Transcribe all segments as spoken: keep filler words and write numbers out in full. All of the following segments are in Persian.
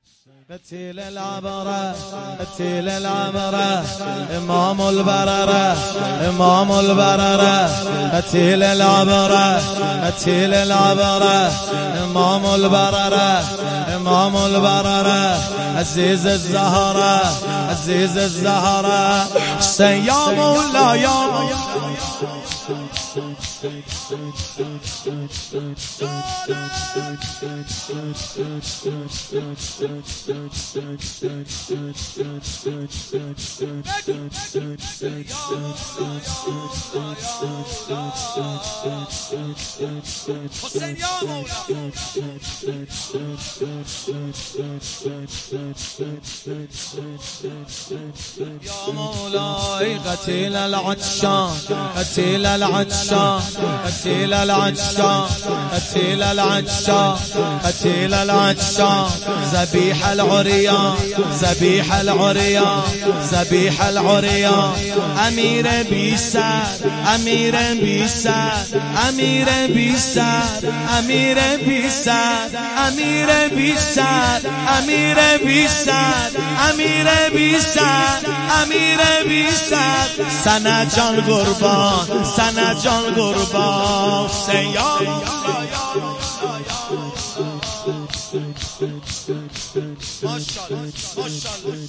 قتيل العبرة قتيل العبرة إمام البررة إمام البررة قتيل العبرة قتيل العبرة إمام البررة إمام البررة عزيز الزهرة عزيز الزهرة حسين يا مولا يا مولا حسين يا مولا يا مولاي قتيل العطشان قتيل العطشان قتيل العطشان قتيل العطشان قتيل العطشان ذبيح العريان ذبيح العريان ذبيح العريان أمير بيسار أمير بيسار أمير بيسار أمير بيسار أمير بيسار أمير بيسار أمير بيسار أمير بيسار سنا جان قربان سنا جان قربان سيام ماشاءالله ماشاءالله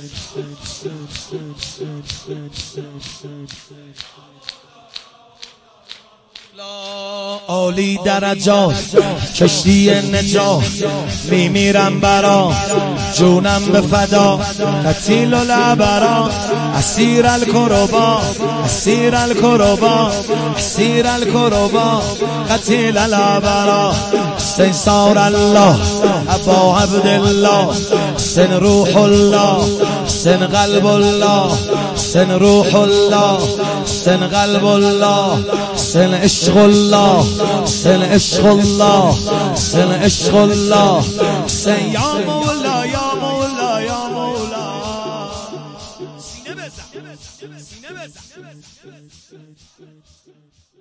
عالی درجات کشتی نجات میمیرم برا جونم به فدا قتیل العبرا اسیر الکربا اسیر الکربا اسیر الکربا قتیل العبرا حسین صار الله ابا عبدالله حسین روح الله حسین قلب الله حسین روح الله حسین قلب الله حسین عشق الله حسین عشق الله حسین عشق الله حسین یا مولا یا مولا یا مولا سینه بزن سینه بزن